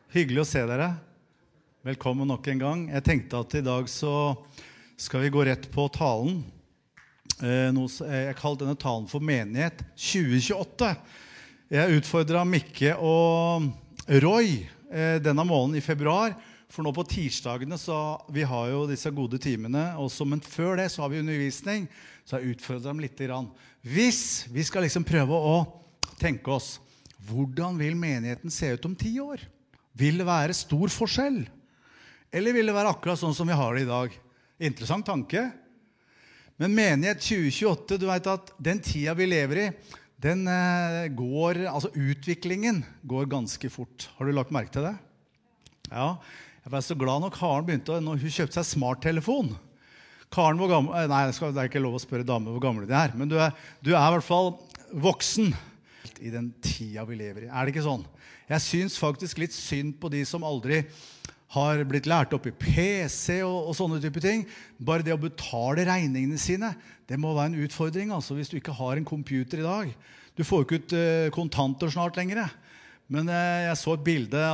Hyggelig å se dere. Velkommen nok en gang. Jeg tenkte at i dag så skal vi gå rett på talen. Jeg kalte denne talen for Menighet 2028. Jeg utfordret Mikke og Roy denne måneden i februar, for nå på tirsdagene så vi har jo disse gode timene, men før det så har vi undervisning, så jeg utfordret dem litt grann. Hvis vi skal liksom prøve å tenke oss, hvordan vil menigheten se ut om 10 år? Vil det være stor forskjell? Eller vil det være akkurat sånn som vi har det i dag? Interessant tanke. Men menighet 2028, du vet at den tida vi lever i, den utviklingen går ganske fort. Har du lagt merke til det? Ja, jeg var så glad når Karen begynte, når hun kjøpte seg smarttelefon. Karen, hvor gammel? Nei, det er ikke lov å spørre damer hvor gamle de er, men du er i hvert fall voksen i den tida vi lever i. Er det ikke sånn? Jeg synes faktisk litt synd på de som aldri har blitt lært opp i PC og sånne type ting. Bare det å betale regningene sine, det må være en utfordring, altså, hvis du ikke har en computer i dag. Du får ikke ut kontanter snart lenger. Men jeg så et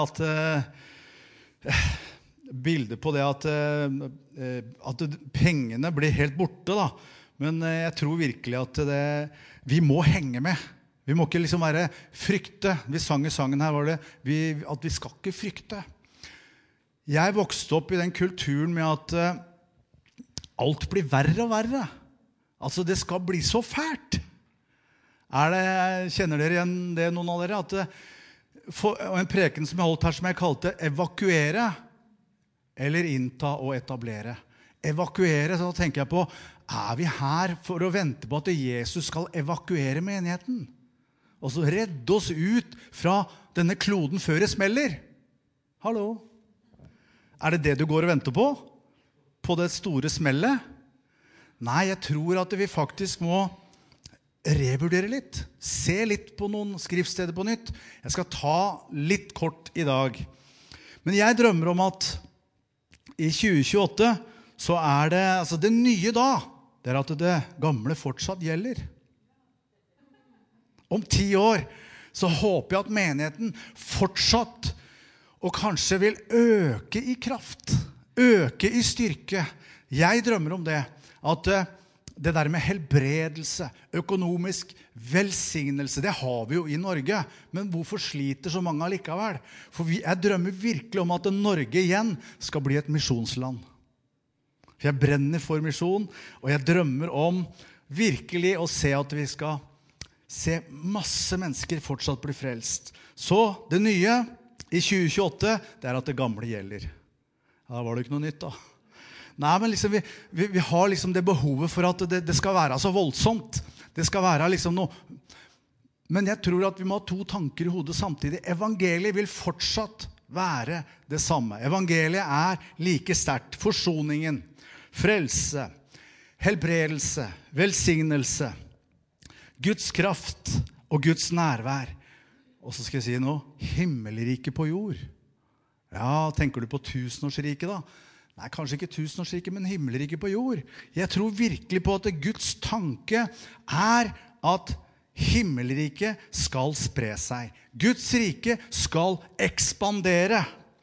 bilde på det at pengene blir helt borte, da. Men jeg tror virkelig at vi må henge med. Vi må ikke liksom være frykte. Vi sang i sangen her, at vi skal ikke frykte. Jeg vokste opp i den kulturen med at alt blir verre og verre. Altså, det skal bli så fælt. Kjenner dere igjen det, noen av dere? En preken som jeg holdt her, som jeg kalte evakuere, eller innta og etablere. Evakuere, så tenker jeg på, vi her for å vente på at Jesus skal evakuere menigheten? Og så redde oss ut fra denne kloden før det smeller. Hallo? Det det du går og venter på? På det store smellet? Nei, jeg tror at vi faktisk må revurdere litt. Se litt på noen skriftsteder på nytt. Jeg skal ta litt kort i dag. Men jeg drømmer om at i 2028 så det nye da, det at det gamle fortsatt gjelder. Om 10 år så håper jeg at menigheten fortsatt og kanskje vil øke i kraft, øke i styrke. Jeg drømmer om det, at det der med helbredelse, økonomisk velsignelse, det har vi jo i Norge, men hvorfor sliter så mange allikevel? For jeg drømmer virkelig om at Norge igjen skal bli et misjonsland. For jeg brenner for misjon, og jeg drømmer om virkelig å se at vi skal se masse mennesker fortsatt bli frelst. Så det nye i 2028, det at det gamle gjelder. Ja, da var det ikke noe nytt da. Nei, men liksom vi har liksom det behovet for at det skal være så voldsomt. Det skal være liksom noe. Men jeg tror at vi må ha 2 tanker i hodet samtidig. Evangeliet vil fortsatt være det samme. Evangeliet like sterkt. Forsoningen, frelse, helbredelse, velsignelse, Guds kraft og Guds nærvær. Og så skal jeg si noe, himmelriket på jord. Ja, tenker du på tusenårsriket da? Nei, kanskje ikke tusenårsriket, men himmelriket på jord. Jeg tror virkelig på at Guds tanke at himmelriket skal spre seg. Guds rike skal ekspandere.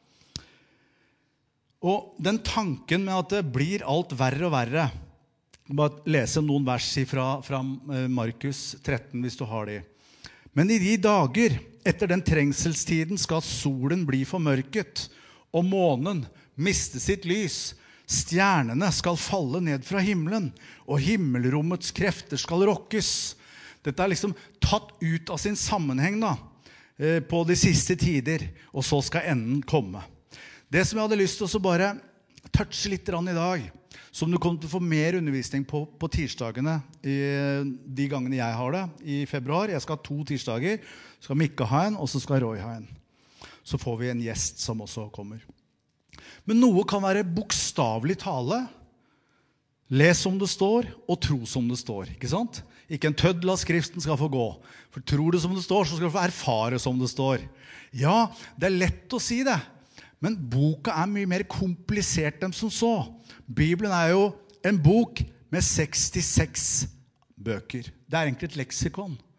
Og den tanken med at det blir alt verre og verre, bare lese noen vers fra Markus 13 hvis du har det. Men i de dager etter den trengselstiden skal solen bli formørket, og månen miste sitt lys. Stjernene skal falle ned fra himmelen, og himmelrommets krefter skal rokkes. Dette liksom tatt ut av sin sammenheng da, på de siste tider, og så skal enden komme. Det som jeg hadde lyst til å bare touche litt i dag, som du kommer til å få mer undervisning på tirsdagene, de gangene jeg har det, i februar. Jeg skal ha 2 tirsdager, skal Mikke ha en, og så skal Roy ha en. Så får vi en gjest som også kommer. Men noe kan være bokstavelig tale. Les som det står, og tro som det står, ikke sant? Ikke en tøddel av skriften skal få gå. For tror du som det står, så skal du få erfare som det står. Ja, det lett å si det. Men boka mye mer komplisert enn som så. Bibelen jo en bok med 66 bøker. Det egentlig et leksikon.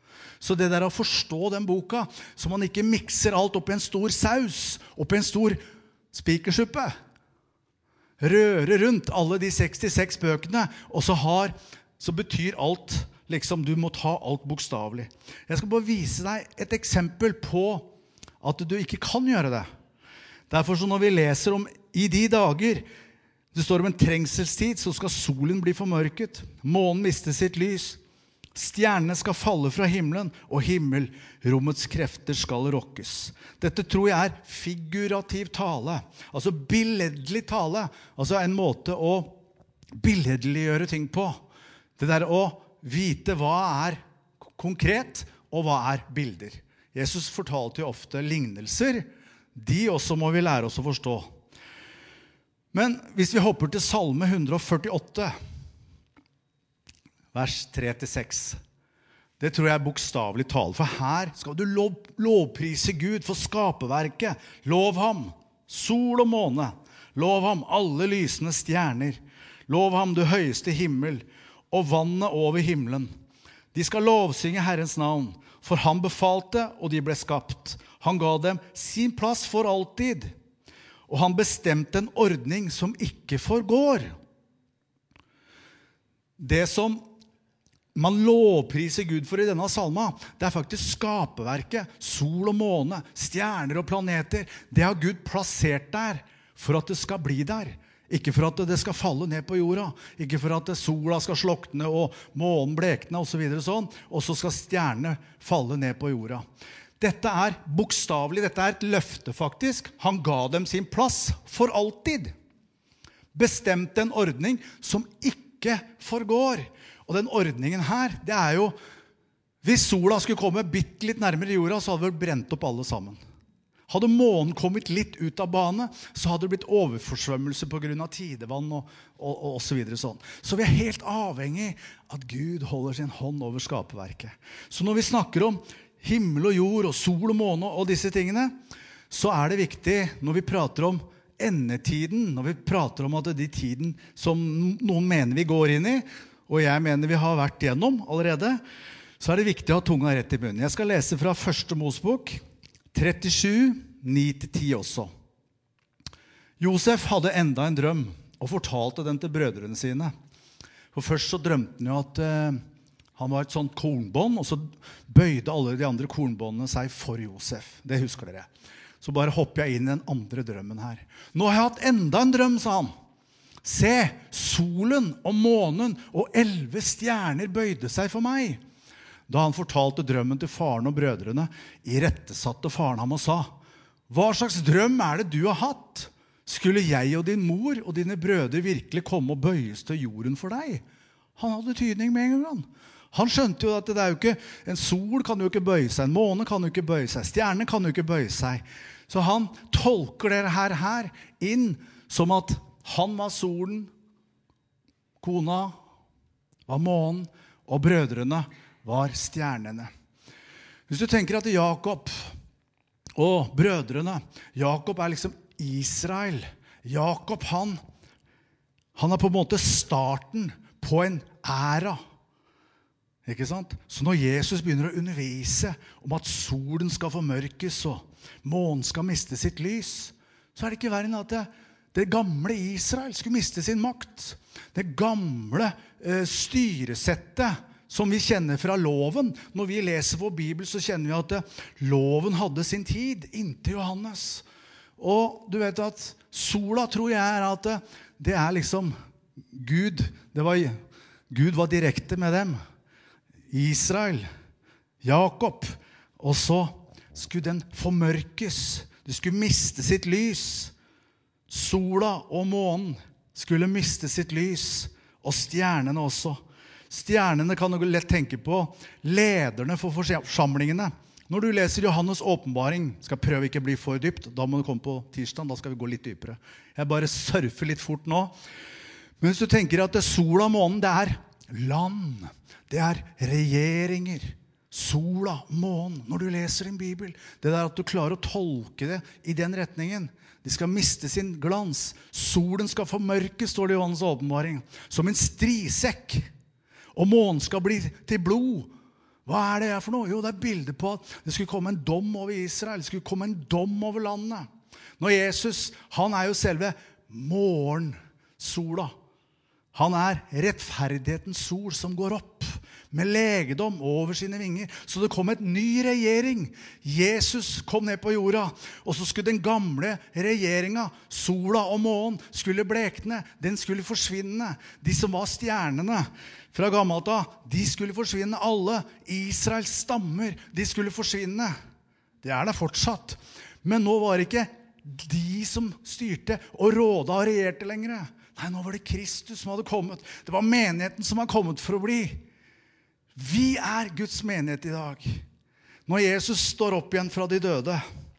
Så det der å forstå den boka, så man ikke mikser alt opp i en stor saus, opp i en stor spikersuppe, røre rundt alle de 66 bøkene, og så betyr alt, liksom du må ta alt bokstavelig. Jeg skal bare vise deg et eksempel på at du ikke kan gjøre det. Derfor så når vi leser om i de dager, det står om en trengselstid, så skal solen bli formørket, månen miste sitt lys, stjernene skal falle fra himmelen, og himmelrommets krefter skal rokkes. Dette tror jeg er figurativ tale, altså billedlig tale, altså en måte å billedliggjøre ting på. Det der å vite hva er konkret, og hva er bilder. Jesus fortalte jo ofte lignelser, de også må vi lære oss å forstå. Men hvis vi hopper til Salme 148, vers 3-6, det tror jeg er bokstavelig tale, for her skal du lovprise Gud for skaperverket. Lov ham, sol og måne. Lov ham, alle lysende stjerner. Lov ham, du høyeste himmel, og vannet over himmelen. De skal lovsynge Herrens navn, for han befalte, og de ble skapt. Han ga dem sin plass for alltid, og han bestemte en ordning som ikke forgår. Det som man lovpriser Gud for i denne salma, det er faktisk skaperverket, sol og måne, stjerner og planeter. Det har Gud plassert der for at det skal bli der. Ikke for at det skal falle ned på jorda, ikke for at sola skal slokne og månen blekne og så videre sånn, og så skal stjernene falle ned på jorda. Dette er bokstavelig, dette er et løfte faktisk. Han ga dem sin plass for alltid. Bestemte en ordning som ikke forgår. Og den ordningen her, det er jo, hvis sola skulle komme bitte litt nærmere jorda, så hadde vi brent opp alle sammen. Hadde månen kommet litt ut av bane, så hadde det blitt overforsvømmelse på grunn av tidevann og så videre sånn. Så vi er helt avhengig av at Gud holder sin hånd over skaperverket. Så når vi snakker om himmel og jord og sol og måne og disse tingene, så er det viktig når vi prater om endetiden, når vi prater om at det er de tiden som noen mener vi går inn i, og jeg mener vi har vært gjennom allerede, så er det viktig å ha tunga rett i munnen. Jeg skal lese fra 1. Mosebok 37, 9-10 også. Josef hadde enda en drøm og fortalte den til brødrene sine. For først så drømte han jo at han var et sånt kornbånd, og så bøyde alle de andre kornbåndene seg for Josef. Det husker dere. Så bare hopper jeg inn i den andre drømmen her. Nå har jeg hatt enda en drøm, sa han. Se, solen og månen og 11 stjerner bøyde seg for meg. Da han fortalte drømmen til faren og brødrene, irettesatte faren ham og sa, hva slags drøm er det du har hatt? Skulle jeg og din mor og dine brødre virkelig komme og bøyes til jorden for deg? Han hadde tydning med en gang. Han skjønte jo at det er jo ikke, en sol kan jo ikke bøye seg, en måne kan jo ikke bøye seg, stjerner kan jo ikke bøye seg. Så han tolker det her inn som at han var solen, kona var månen, og brødrene var stjernene. Hvis du tenker at Jakob og brødrene, Jakob er liksom Israel. Jakob, han er på en måte starten på en æra. Ikke sant? Så når Jesus begynner å undervise om at solen skal formørkes og månen skal miste sitt lys, så er det ikke verre enn at det gamle Israel skulle miste sin makt. Det gamle styresettet som vi kjenner fra loven. Når vi leser vår Bibel så kjenner vi at loven hadde sin tid inntil Johannes. Og du vet at sola tror jeg er at det er liksom Gud. Gud var direkte med dem. Israel, Jakob, og så skulle den formørkes. Det skulle miste sitt lys. Sola og månen skulle miste sitt lys, og stjernene også. Stjernene kan du lett tenke på lederne for forsamlingene. Når du leser Johannes åpenbaring, skal prøve ikke bli for dypt, da må du komme på tirsdag, da skal vi gå litt dypere. Jeg bare surfer litt fort nå. Men hvis du tenker at sola og månen, det er land, det er regjeringer, sola, månen, når du leser en bibel, det er at du klarer å tolke det i den retningen. De skal miste sin glans. Solen skal formørkes, står det i Johannes åpenbaring, som en strisekk. Og månen skal bli til blod. Hva det for noe? Jo, det bildet på at det skulle komme en dom over Israel. Det skulle komme en dom over landet. Når Jesus, han jo selve morgensola. Han rettferdighetens sol som går opp med legedom over sine vinger. Så det kom et ny regjering. Jesus kom ned på jorda, og så skulle den gamle regjeringen, sola og månen, skulle blekne. Den skulle forsvinne. De som var stjernene fra gammelt av, de skulle forsvinne alle. Israels stammer, de skulle forsvinne. Det det fortsatt. Men nå var det ikke de som styrte og råda og regjerte lenger. Nei, nå var det Kristus som hadde kommet. Det var menigheten som hadde kommet for å bli. Vi Guds menighet i dag. Når Jesus står opp igjen fra de døde.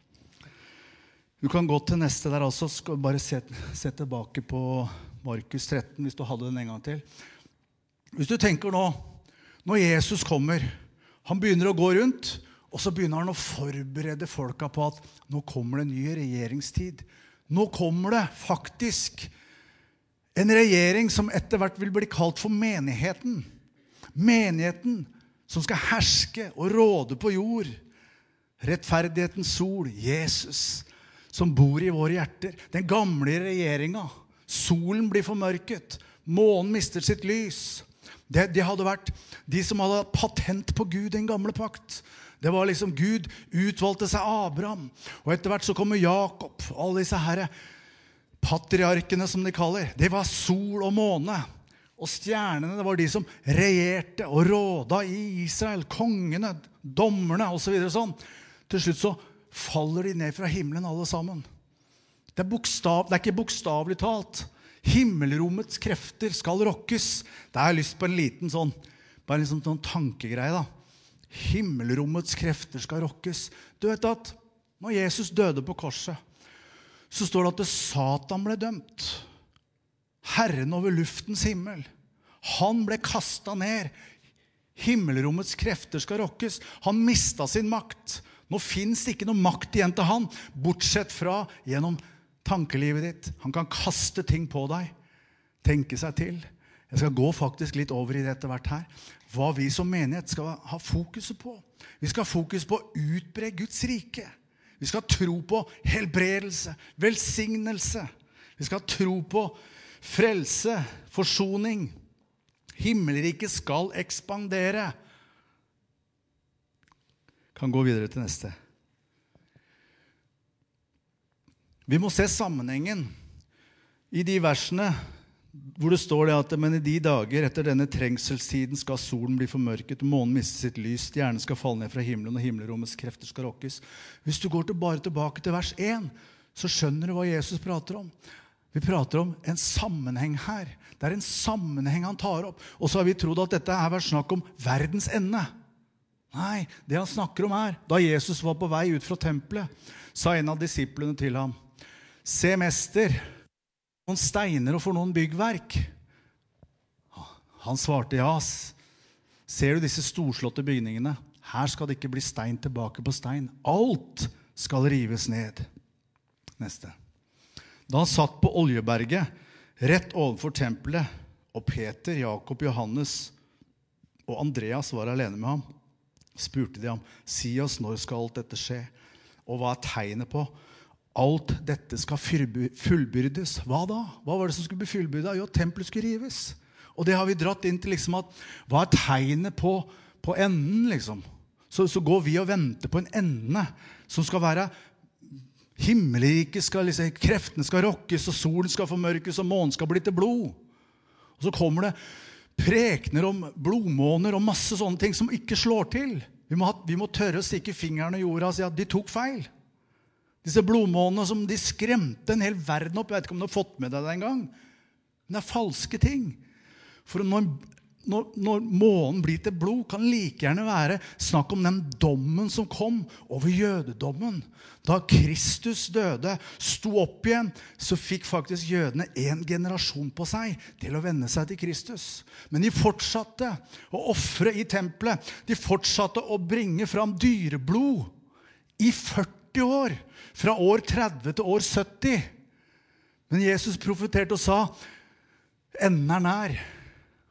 Du kan gå til neste der også. Skal bare se tilbake på Markus 13, hvis du hadde den en gang til. Hvis du tenker nå, når Jesus kommer, han begynner å gå rundt, og så begynner han å forberede folka på at nå kommer det en ny regjeringstid. Nå kommer det faktisk en regjering som etter hvert vil bli kalt for menigheten. Menigheten som skal herske og råde på jord. Rettferdighetens sol, Jesus, som bor i våre hjerter. Den gamle regjeringen. Solen blir formørket. Månen mister sitt lys. Det hadde vært de som hadde patent på Gud, den gamle pakt. Det var liksom Gud utvalgte seg Abraham. Og etter hvert så kommer Jakob. Alle disse herre patriarkene som de kaller. Det var sol og måne. Og stjernene, det var de som regjerte og råda i Israel. Kongene, dommerne og så videre sånn. Til slutt så faller de ned fra himmelen alle sammen. Det ikke bokstavlig talt. Himmelrommets krefter skal rokkes. Det har jeg lyst på en liten sånn, bare en sånn tankegreie da. Himmelrommets krefter skal rokkes. Du vet at når Jesus døde på korset, så står det at Satan ble dømt. Herren over luftens himmel. Han ble kastet ned. Himmelrommets krefter skal rokkes. Han mistet sin makt. Nå finnes det ikke noe makt igjen til han, bortsett fra gjennom tankelivet ditt. Han kan kaste ting på deg. Tenke seg til. Jeg skal gå faktisk litt over i det etter hvert her. Hva vi som menighet skal ha fokuset på. Vi skal ha fokus på å utbre Guds rike. Vi skal tro på helbredelse, velsignelse. Vi skal tro på frelse, forsoning. Himmelriket skal ekspandere. Kan gå videre til neste. Vi må se sammenhengen i de versene hvor det står det at men i de dager etter denne trengselstiden skal solen bli formørket, månen miste sitt lys, stjernen skal falle ned fra himmelen og himmelrommets krefter skal rokkes. Hvis du går bare tilbake til vers 1, så skjønner du hva Jesus prater om. Vi prater om en sammenheng her. Det en sammenheng han tar opp. Og så har vi trodd at dette vært snakk om verdens ende. Nei, det han snakker om da Jesus var på vei ut fra tempelet, sa en av disiplene til ham, se mester, noen steiner og for noen byggverk. Han svarte ja. Ser du disse storslåtte bygningene? Her skal det ikke bli stein tilbake på stein. Alt skal rives ned. Neste. Da han satt på Oljeberget, rett overfor tempelet, og Peter, Jakob, Johannes og Andreas var alene med ham, spurte de ham, si oss når skal alt dette skje, og hva tegnet på? Alt dette skal fullbyrdes. Hva da? Hva var det som skulle bli fullbyrdet? Jo, tempelet skulle rives. Og det har vi dratt inn til liksom at, hva tegnet på enden liksom? Så går vi og venter på en ende som skal være himmelriket, liksom, kreftene skal rokkes, og solen skal formørkes, og månen skal bli til blod. Og så kommer det prekner om blodmåner og masse sånne ting som ikke slår til. Vi må tørre å stikke fingrene i jorda og si at de tok feil. Disse blodmånene som de skremte en hel verden opp. Jeg vet ikke om du har fått med deg det en gang. Men det falske ting. For når månen blir til blod, kan like gjerne være snakk om den dommen som kom over jødedommen. Da Kristus døde, sto opp igjen, så fikk faktisk jødene en generasjon på seg til å vende seg til Kristus. Men de fortsatte å offre i tempelet. De fortsatte å bringe fram dyreblod i 40 år. Fra år 30 til år 70. Men Jesus profeterte og sa, enden nær.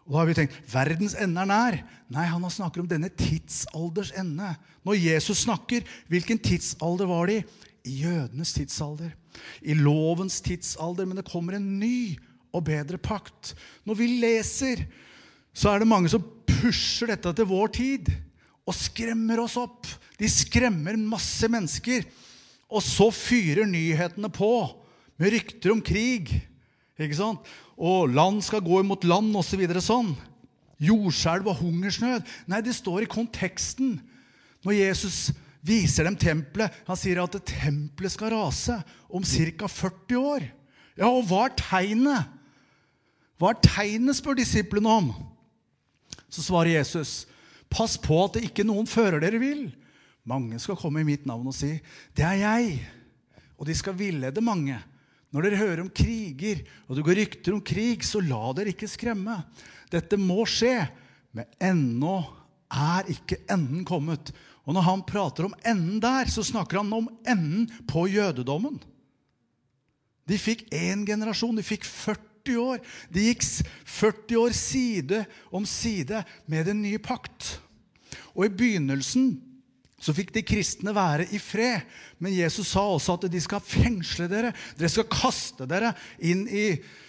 Og da har vi tenkt, verdens ende nær. Nei, han snakker om denne tidsalders ende. Når Jesus snakker, hvilken tidsalder var det i? I jødenes tidsalder. I lovens tidsalder, men det kommer en ny og bedre pakt. Når vi leser, så det mange som pusher dette til vår tid, og skremmer oss opp. De skremmer masse mennesker, og så fyrer nyhetene på, med rykter om krig, ikke sant? Og land skal gå imot land, og så videre sånn. Jordskjelv og hungersnød. Nei, det står i konteksten. Når Jesus viser dem tempelet, han sier at tempelet skal rase om cirka 40 år. Ja, og hva tegnet? Hva tegnet, spør disiplene om? Så svarer Jesus, pass på at det ikke noen fører dere vil. Mange skal komme i mitt navn og si, det jeg. Og de skal villede mange. Når dere hører om kriger, og det går rykter om krig, så la dere ikke skremme. Dette må skje, men ennå ikke enden kommet. Og når han prater om enden der, så snakker han om enden på jødedommen. De fikk en generasjon, de fikk 40 år. De gikk 40 år side om side med den nye pakt. Og i begynnelsen så fikk de kristne være i fred. Men Jesus sa også at de skal fengsle dere. Dere skal kaste dere inn i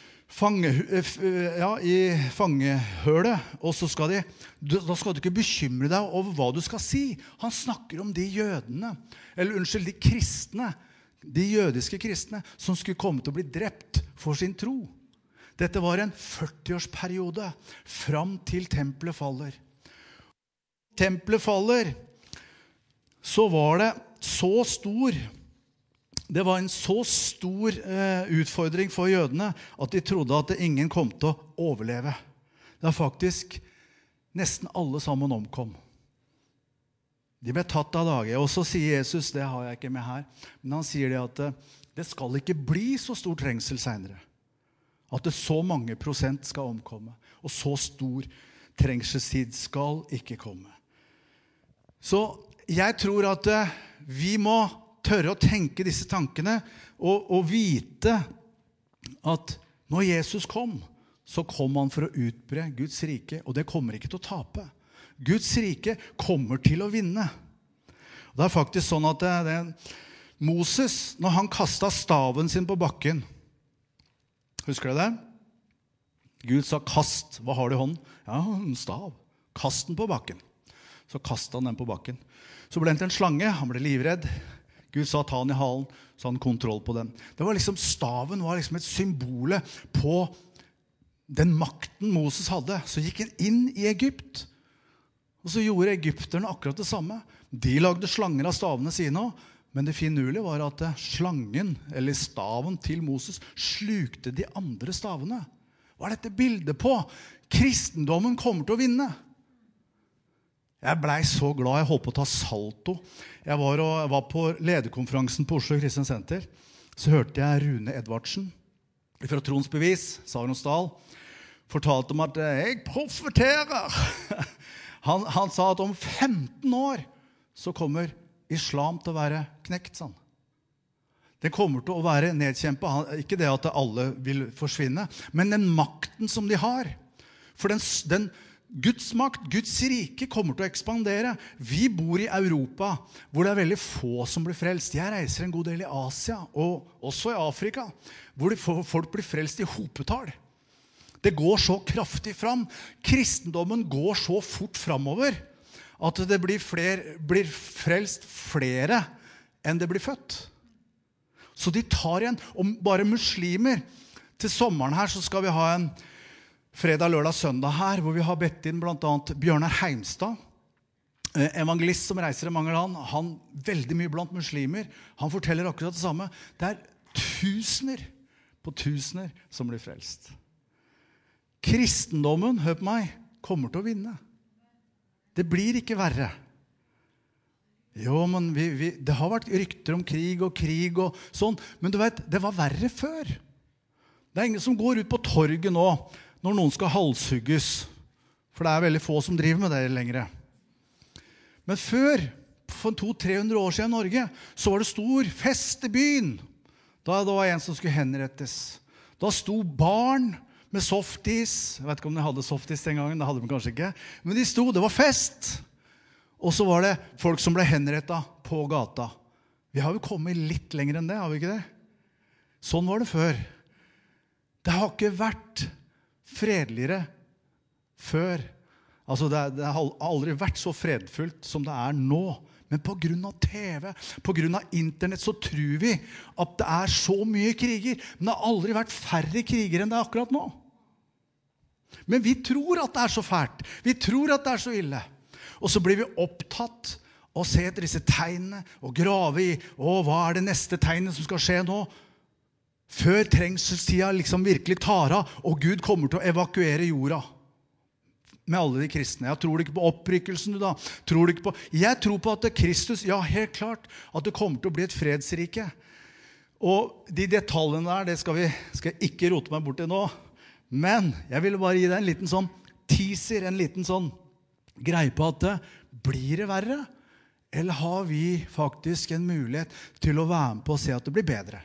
fangehølet. Og så skal da skal du ikke bekymre deg over hva du skal si. Han snakker om de jødene, de kristne, de jødiske kristne, som skulle komme til å bli drept for sin tro. Dette var en 40-årsperiode, fram til tempelet faller. Tempelet faller, så var det var en så stor utfordring for jødene at de trodde at ingen kom til å overleve. Det var faktisk nesten alle sammen omkom. De ble tatt av dage, og så sier Jesus, det har jeg ikke med her, men han sier det at det skal ikke bli så stor trengsel senere. At det så mange prosent skal omkomme, og så stor trengselstid skal ikke komme. Så jeg tror at vi må tørre å tenke disse tankene og vite at når Jesus kom, så kom han for å utbre Guds rike, og det kommer ikke til å tape. Guds rike kommer til å vinne. Det faktisk sånn at Moses, når han kastet staven sin på bakken, husker du det? Gud sa, kast, hva har du i hånden? Ja, en stav. Kast den på bakken. Så kastet han den på bakken. Så ble han til en slange, han ble livredd. Gud sa, ta han i halen, så han kontroll på den. Det var liksom, staven var liksom et symbol på den makten Moses hadde. Så gikk han inn i Egypt, og så gjorde egypterne akkurat det samme. De lagde slanger av stavene sine også, men det finurlige var at slangen, eller staven til Moses, slukte de andre stavene. Hva dette bildet på? Kristendommen kommer til å vinne. Jeg ble så glad, jeg holdt på å ta salto. Jeg var på lederkonferansen på Oslo Kristen Senter. Så hørte jeg Rune Edvardsen fra Trons Bevis, Saronsdal, fortalte om at jeg profeterer. Han sa at om 15 år så kommer islam til å være knekt, sånn. Det kommer til å være nedkjempet. Ikke det at alle vil forsvinne, men den makten som de har. For den Guds makt, Guds rike kommer til å ekspandere. Vi bor i Europa, hvor det veldig få som blir frelst. Jeg reiser en god del i Asia, og også i Afrika, hvor folk blir frelst i hopetall. Det går så kraftig fram. Kristendommen går så fort framover, at det blir frelst flere enn det blir født. Så de tar igjen, om bare muslimer. Til sommeren her så skal vi ha en fredag, lørdag, søndag her, hvor vi har bedt inn blant annet Bjørnar Heimstad, evangelist som reiser i mange land. Han veldig mye blant muslimer. Han forteller akkurat det samme. Det tusener på tusener som blir frelst. Kristendommen, hør på meg, kommer til å vinne. Det blir ikke verre. Jo, men det har vært rykter om krig og sånn, men du vet, det var verre før. Det ingen som går ut på torget nå, når noen skal halshugges, for det veldig få som driver med det lenger. Men før, for 200-300 år siden i Norge, så var det stor fest i byen. Da det var en som skulle henrettes. Da sto barn med softis. Jeg vet ikke om de hadde softis den gangen, det hadde de kanskje ikke. Men de sto, det var fest. Og så var det folk som ble henrettet på gata. Vi har jo kommet litt lenger enn det, har vi ikke det? Sånn var det før. Det har ikke vært fredeligere før. Altså det har aldri vært så fredfullt som det er nå. Men på grunn av TV, på grunn av internett, så tror vi at det er så mye kriger. Men det har aldri vært færre kriger enn det er akkurat nå. Men vi tror at det er så fælt. Vi tror at det er så ille. Og så blir vi opptatt av å se etter disse tegnene og grave i, hva er det neste tegnet som skal skje nå? Før trengselstiden liksom virkelig tar av, og Gud kommer til å evakuere jorda. Med alle de kristne. Jeg tror ikke på opprykkelsen, du da. Tror ikke på... Jeg tror på at Kristus, ja, helt klart, at det kommer til å bli et fredsrike. Og de detaljene der, det skal jeg ikke rote meg bort til nå. Men jeg ville bare gi deg en liten sånn teaser, en liten sånn greie på at blir det verre? Eller har vi faktisk en mulighet til å være med på å se at det blir bedre?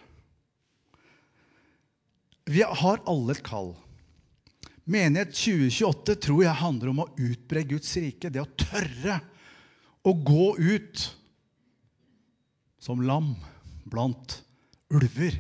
Vi har alle et kall. Menighet 2028 tror jeg handler om å utbre Guds rike, det å tørre å gå ut som lam blant ulver.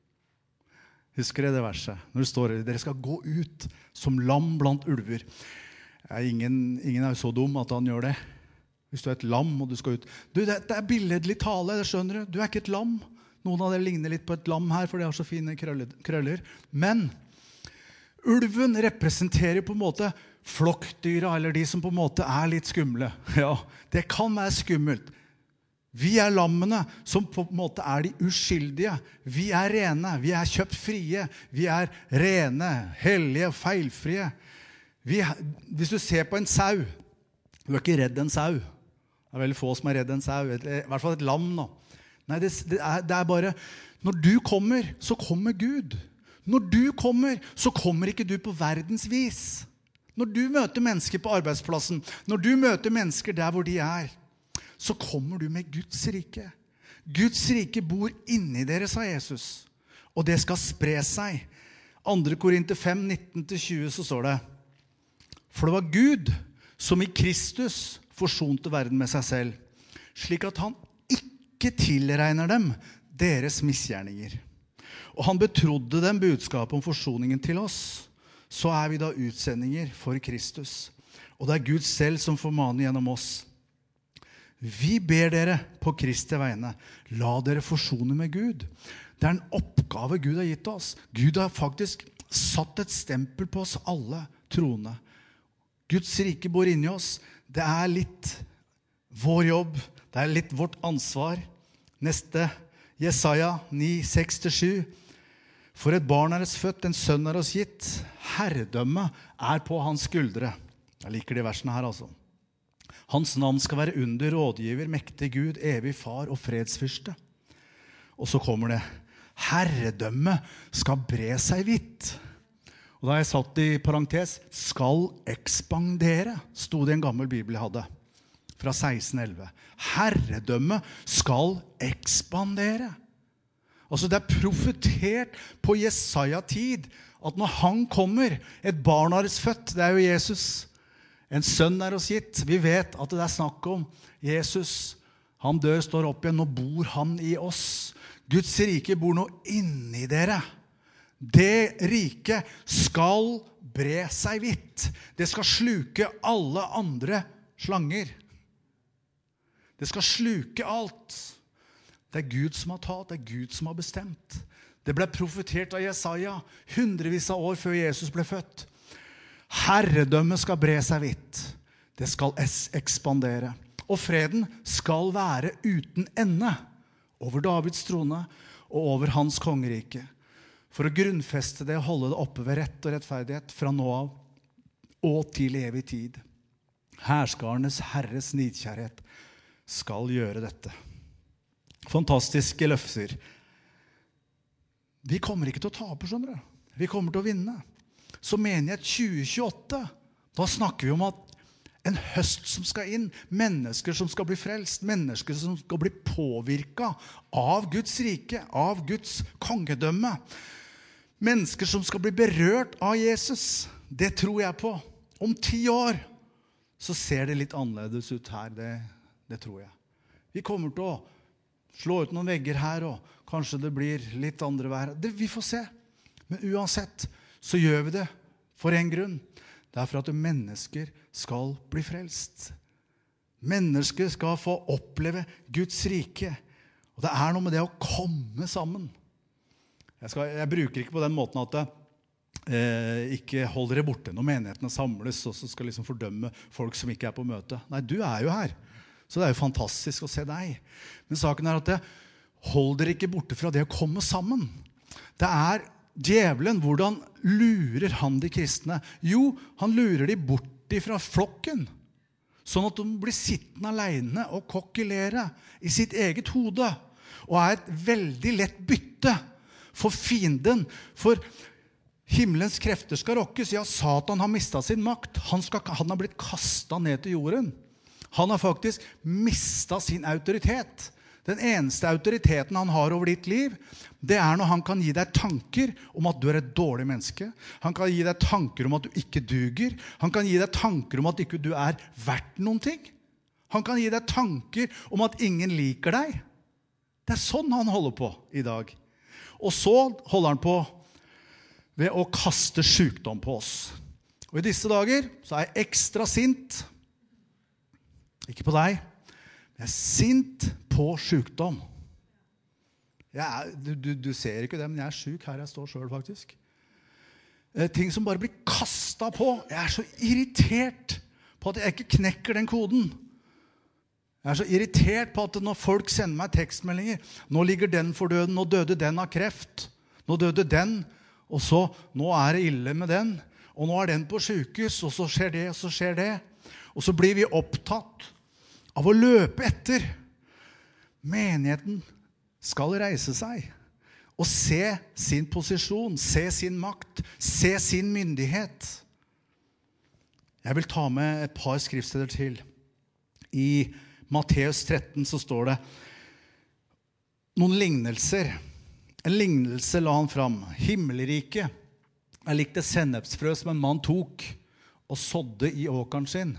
Husker dere det verset? Når det står, dere skal gå ut som lam blant ulver. Ingen er jo så dum at han gjør det. Hvis du er et lam og du skal ut. Det er billedlig tale, det skjønner du. Du er ikke et lam. Noen av dere ligner litt på et lam her, for de har så fine krøller. Men ulven representerer på en måte flokkdyra, eller de som på en måte er litt skumle. Ja, det kan være skummelt. Vi er lammene som på en måte er de uskyldige. Vi er rene, vi er kjøpt frie. Vi er rene, hellige, feilfrie. Hvis du ser på en sau, du er ikke redd en sau. Det er veldig få som er redd en sau, i hvert fall et lam nå. Nei, det er bare, når du kommer, så kommer Gud. Når du kommer, så kommer ikke du på verdens vis. Når du møter mennesker på arbeidsplassen, når du møter mennesker der hvor de er, så kommer du med Guds rike. Guds rike bor inni dere, sa Jesus. Og det skal spre seg. 2. Korinter 5, 19-20 så står det, for det var Gud som i Kristus forsonte verden med seg selv, slik at han ikke tilregner dem deres misgjerninger. Og han betrodde dem budskapet om forsoningen til oss. Så er vi da utsendinger for Kristus. Og det er Gud selv som formaner gjennom oss. Vi ber dere på Kristi vegne, la dere forsone med Gud. Det er en oppgave Gud har gitt oss. Gud har faktisk satt et stempel på oss alle troende. Guds rike bor inni oss. Det er litt vår jobb. Det er litt vårt ansvar. Neste, Jesaja 9, 6-7. For et barn er oss født, en sønn er oss gitt. Herredømme er på hans skuldre. Jeg liker de versene her altså. Hans navn skal være under rådgiver, mektig Gud, evig far og fredsfyrste. Og så kommer det, herredømme skal bre seg vidt. Og da har jeg satt i parentes, skal ekspandere, stod det en gammel bibel jeg hadde, fra 1611. Herredømme skal ekspandere. Altså det er profetert på Jesaja-tid, at når han kommer, et barn er født, det er jo Jesus. En sønn er oss gitt. Vi vet at det er snakk om Jesus. Han dør, står opp igjen, nå bor han i oss. Guds rike bor nå inni dere. Det rike skal bre seg vidt. Det skal sluke alle andre slanger. Det skal sluke alt. Det er Gud som har tatt, det er Gud som har bestemt. Det ble profetert av Jesaja hundrevis av år før Jesus ble født. Herredømmet skal bre seg vidt. Det skal ekspandere. Og freden skal være uten ende over Davids trone og over hans kongerike. For å grunnfeste det og holde det oppe ved rett og rettferdighet fra nå av og til evig tid. Herskarenes Herres nidkjærhet skal gjøre dette. Fantastiske løfter. Vi kommer ikke til å tape, skjønner du. Vi kommer til å vinne. Så menighet 2028, da snakker vi om at en høst som skal inn, mennesker som skal bli frelst, mennesker som skal bli påvirket av Guds rike, av Guds kongedømme. mennesker som skal bli berørt av Jesus. Det tror jeg på. Om 10 år så ser det litt annerledes ut her, det tror jeg. Vi kommer til å slå ut noen vegger her, og kanskje det blir litt andre vær. Vi får se. Men uansett så gjør vi det for en grunn. Det er for at mennesker skal bli frelst. Mennesker skal få oppleve Guds rike. Og det er noe med det å komme sammen. Jeg bruker ikke på den måten at ikke hold dere borte når menighetene samles, og så skal liksom fordømme folk som ikke er på møte. Nei, du er jo her. Så det er jo fantastisk å se deg. Men saken er at hold dere ikke borte fra det å komme sammen. Det er djevelen. Hvordan lurer han de kristne? Jo, han lurer de bort fra flokken. Sånn at de blir sittende alene og kokkelere i sitt eget hode. Og er et veldig lett bytte for fienden. For himmelens krefter skal rokkes. Ja, Satan har mistet sin makt. Han har blitt kastet ned til jorden. Han har faktisk mistet sin autoritet. Den eneste autoriteten han har over ditt liv, det er når han kan gi deg tanker om at du er et dårlig menneske. Han kan gi deg tanker om at du ikke duger. Han kan gi deg tanker om at ikke du er verdt noen ting. Han kan gi deg tanker om at ingen liker deg. Det er sånn han holder på i dag. Og så holder han på ved å kaste sykdom på oss. Og i disse dager så er jeg ekstra sint. Ikke på deg. Jeg er sint på sykdom. Du ser ikke det, men jeg er syk her jeg står selv faktisk. Ting som bare blir kastet på. Jeg er så irritert på at jeg ikke knekker den koden. Jeg er så irritert på at når folk sender meg tekstmeldinger, nå ligger den for døden, nå døde den av kreft, nå døde den, og så, nå er det ille med den, og nå er den på sykehus, og så skjer det, og så skjer det. Og så blir vi opptatt av å løpe etter. Menigheten skal reise seg og se sin posisjon, se sin makt, se sin myndighet. Jeg vil ta med et par skriftsteder til. I Matteus 13 så står det noen lignelser. En lignelse la han fram. Himmelriket er likt et sennepsfrø som en mann tok og sådde i åkeren sin.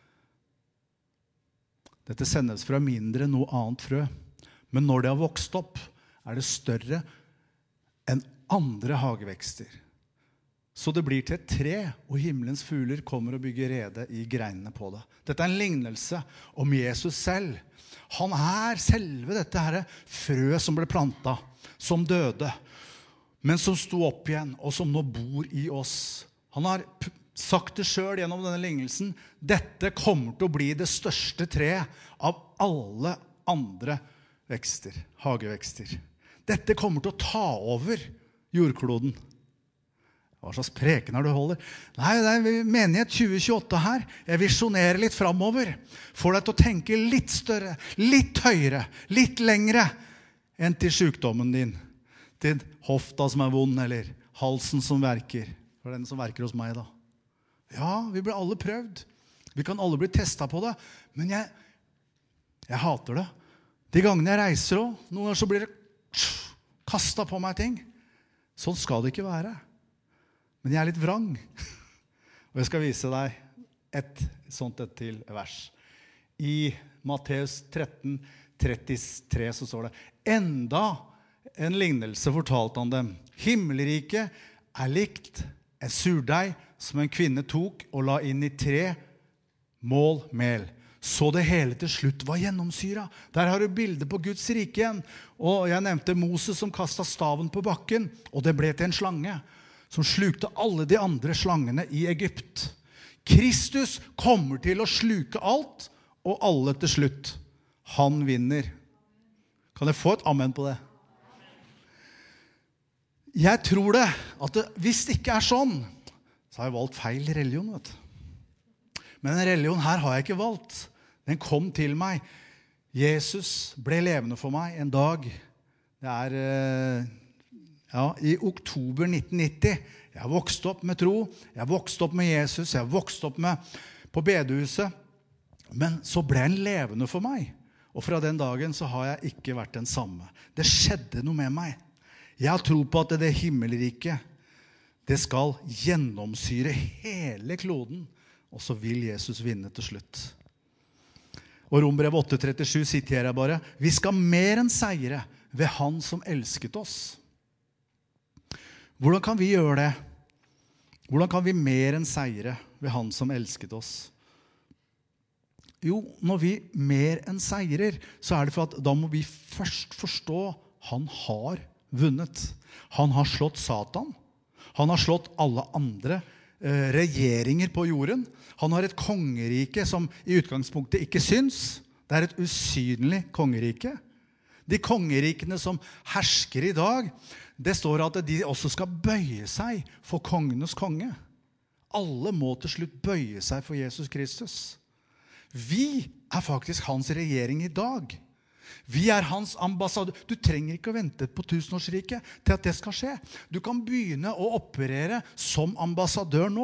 Dette sennepsfrø er mindre enn noe annet frø. Men når det har vokst opp, er det større enn andre hagevekster. Så det blir til et tre, og himmelens fugler kommer og bygger rede i greinene på det. Dette er en lignelse om Jesus selv. Han er selve dette her frø som ble plantet, som døde, men som sto opp igjen, og som nå bor i oss. Han har sagt det selv gjennom denne lignelsen. Dette kommer til å bli det største treet av alle andre vekster, hagevekster. Dette kommer til å ta over jordkloden. Hva slags preken er du holder? Nei, det er menighet 2028 her. Jeg visionerer litt fremover. Får deg til å tenke litt større, litt høyere, litt lengre enn til sykdommen din. Til hofta som er vond, eller halsen som verker. For den som verker hos meg da. Ja, vi blir alle prøvd. Vi kan alle bli testet på det. Men jeg hater det. De gangene jeg reiser også, noen ganger så blir det kastet på meg ting. Sånn skal det ikke være. Men jeg er litt vrang. Og jeg skal vise deg et sånt et til vers. I Matteus 13, 33 så står det: enda en lignelse fortalte han dem. Himmelriket er likt en surdeig som en kvinne tok og la inn i 3 mål mel. Så det hele til slutt var gjennomsyret. Der har du bildet på Guds rike igjen. Og jeg nevnte Moses som kastet staven på bakken, og det ble til en slange som slukte alle de andre slangene i Egypt. Kristus kommer til å sluke alt, og alle til slutt. Han vinner. Kan jeg få et amen på det? Jeg tror det, at hvis det ikke er sånn, så har jeg valgt feil religion, vet du. Men en religion her har jeg ikke valgt. Den kom til meg. Jesus ble levende for meg en dag. Det er i oktober 1990. Jeg vokste opp med tro. Jeg vokste opp med Jesus. Jeg vokste opp på bedehuset. Men så ble han levende for meg. Og fra den dagen så har jeg ikke vært den samme. Det skjedde noe med meg. Jeg har tro på at det himmelriket Det skal gjennomsyre hele kloden, og så vil Jesus vinne til slutt. Og Rombrevet 8:37 siterer jeg bare. Vi skal mer enn seire ved han som elsket oss. Hvordan kan vi gjøre det? Hvordan kan vi mer enn seire ved han som elsket oss? Jo, når vi mer enn seirer, så det for at da må vi først forstå han har vunnet. Han har slått Satan. Han har slått alle andre regjeringer på jorden. Han har et kongerike som i utgangspunktet ikke syns. Det et usynlig kongerike. De kongerikene som hersker i dag, det står at de også skal bøye seg for kongenes konge. Alle må til slutt bøye seg for Jesus Kristus. Vi faktisk hans regjering i dag. Vi hans ambassadør. Du trenger ikke å vente på tusenårsriket til at det skal skje. Du kan begynne å operere som ambassadør nå.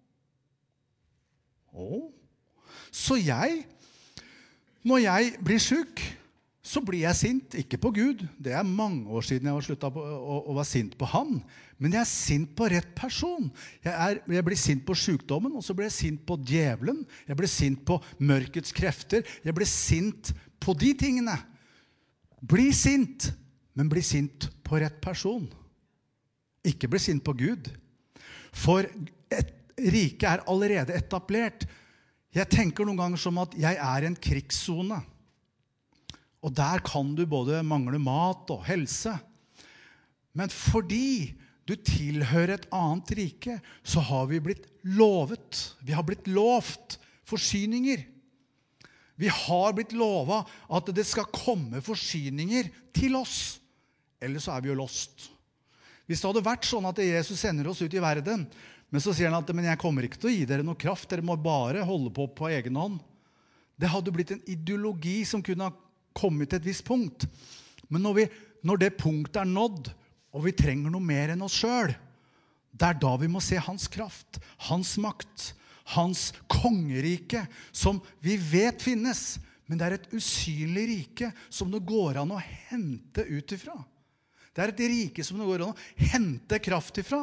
Så når jeg blir syk, så blir jeg sint, ikke på Gud. Det mange år siden jeg har sluttet å være sint på han. Men jeg sint på rett person. Jeg blir sint på sykdommen, og så blir jeg sint på djevelen. Jeg blir sint på mørkets krefter. Jeg blir sint på de tingene. Bli sint, men bli sint på rett person. Ikke bli sint på Gud. For et rike allerede etablert. Jeg tenker noen ganger som at jeg i en krigszone. Og der kan du både mangle mat og helse. Men fordi du tilhører et annet rike, så har vi blitt lovet. Vi har blitt lovt forsyninger. Vi har blitt lovet at det skal komme forsyninger til oss. Ellers så vi jo lost. Hvis det hadde vært sånn at Jesus sender oss ut i verden, men så sier han at men jeg kommer ikke til å gi dere noe kraft, dere må bare holde på egen hånd. Det hadde blitt en ideologi som kunne ha kommet til et visst punkt. Men når det punktet nådd, og vi trenger noe mer enn oss selv, det da vi må se hans kraft, hans makt, hans kongerike, som vi vet finnes, men det et usynlig rike som det går an å hente ut ifra. Det et rike som det går an å hente kraft ifra.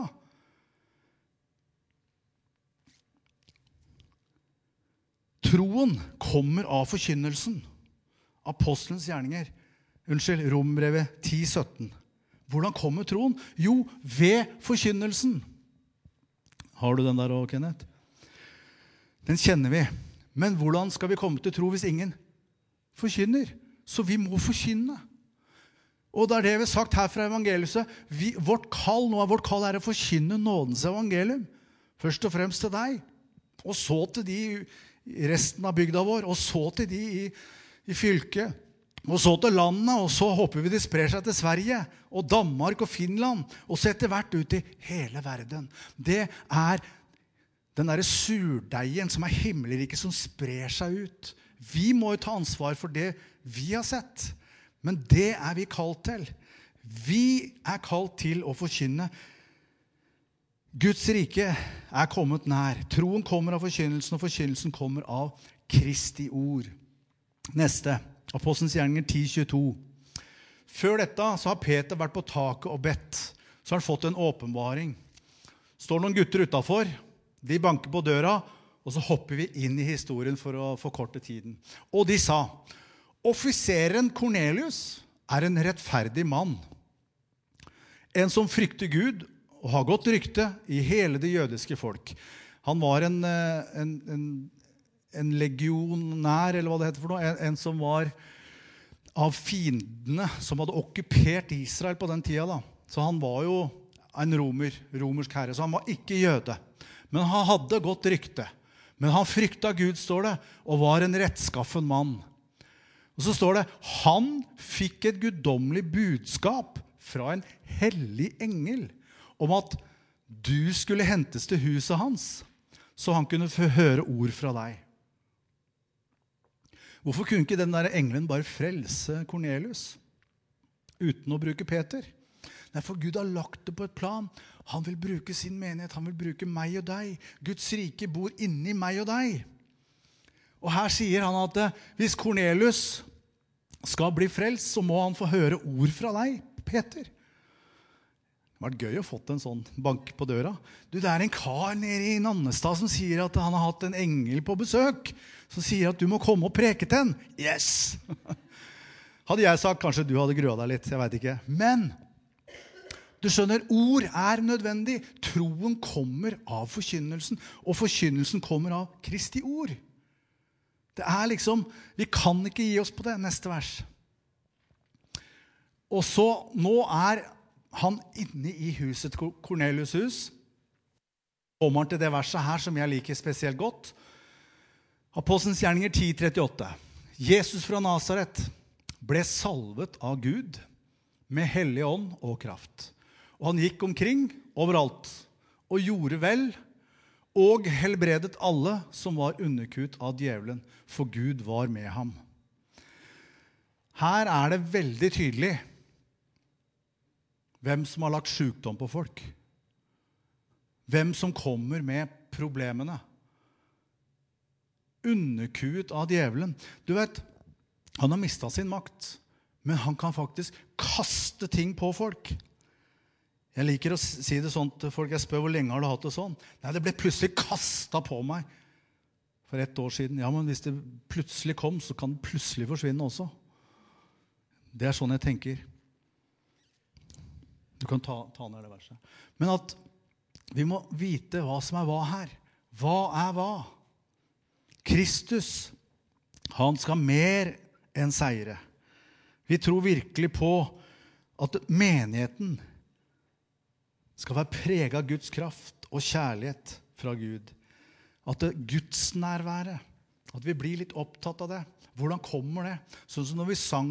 Troen kommer av forkynnelsen. Apostelens gjerninger. Rombrevet 10:17. Hvordan kommer troen? Jo, ved forkynnelsen. Har du den der også, Kenneth? Den kjenner vi. Men hvordan skal vi komme til tro hvis ingen forkynner? Så vi må forkynne. Og det det vi har sagt her fra evangeliet. Vårt kall å forkynne nådens evangelium. Først og fremst til deg. Og så til de i resten av bygda vår. Og så til de i fylket. Og så til landet. Og så håper vi de sprer seg til Sverige. Og Danmark og Finland. Og så etter hvert ut i hele verden. Det den der surdeigen som himmelriket som sprer seg ut. Vi må jo ta ansvar for det vi har sett. Men det vi kalt til. Vi kalt til å forkynne. Guds rike kommet nær. Troen kommer av forkynnelsen, og forkynnelsen kommer av Kristi ord. Neste. Apostelens gjerninger 10:22. Før dette så har Peter vært på taket og bedt. Så har han fått en åpenbaring. Står noen gutter utenfor. De banker på døra, og så hopper vi inn i historien for å forkorte tiden. Og de sa, offiseren Cornelius en rettferdig mann. En som frykter Gud og har godt rykte i hele det jødiske folk. Han var en legionær, eller hva det heter for noe. En som var av fiendene, som hadde okkupert Israel på den tida. Da. Så han var jo en romersk herre, så han var ikke jøde. Men han hadde godt rykte. Men han fryktet Gud, står det, og var en rettskaffen mann. Og så står det, han fikk et guddommelig budskap fra en hellig engel om at du skulle hentes til huset hans, så han kunne få høre ord fra deg. Hvorfor kunne ikke den der engelen bare frelse Cornelius uten å bruke Peter? Nei, for Gud har lagt det på et plan. Han vil bruke sin menighet, han vil bruke meg og deg. Guds rike bor inni meg og deg. Og her sier han at hvis Cornelius skal bli frelst, så må han få høre ord fra deg, Peter. Det har vært gøy å fått en sånn bank på døra. Du, det en kar nede i Nannestad som sier at han har hatt en engel på besøk, som sier at du må komme og preke til han. Yes! Hadde jeg sagt, kanskje du hadde grua deg litt, jeg vet ikke. Men, du skjønner, ord nødvendig. Troen kommer av forkynnelsen, og forkynnelsen kommer av Kristi ord. Det liksom, vi kan ikke gi oss på det, neste vers. Og så, nå han inne i huset, Kornelius hus, kommer han til det verset her som jeg liker spesielt godt. Apostelens gjerninger 10:38. Jesus fra Nazaret ble salvet av Gud med hellig ånd og kraft. Og han gikk omkring overalt og gjorde vel og helbredet alle som var underkuet av djevelen, for Gud var med ham. Her det veldig tydelig hvem som har lagt sykdom på folk. Hvem som kommer med problemene. Underkuet av djevelen. Du vet, han har mistet sin makt, men han kan faktisk kaste ting på folk. Jeg liker å si det sånn til folk. Jeg spør hvor lenge har du hatt det sånn? Nei, det ble plutselig kastet på meg for 1 år siden. Ja, men hvis det plutselig kom, så kan det plutselig forsvinne også. Det sånn jeg tenker. Du kan ta ned det verset. Men at vi må vite hva som hva her. Hva hva? Kristus, han skal mer enn seire. Vi tror virkelig på at menigheten skal være preget av Guds kraft og kjærlighet fra Gud. At det Guds nærvære, at vi blir litt opptatt av det. Hvordan kommer det? Sånn som når vi sang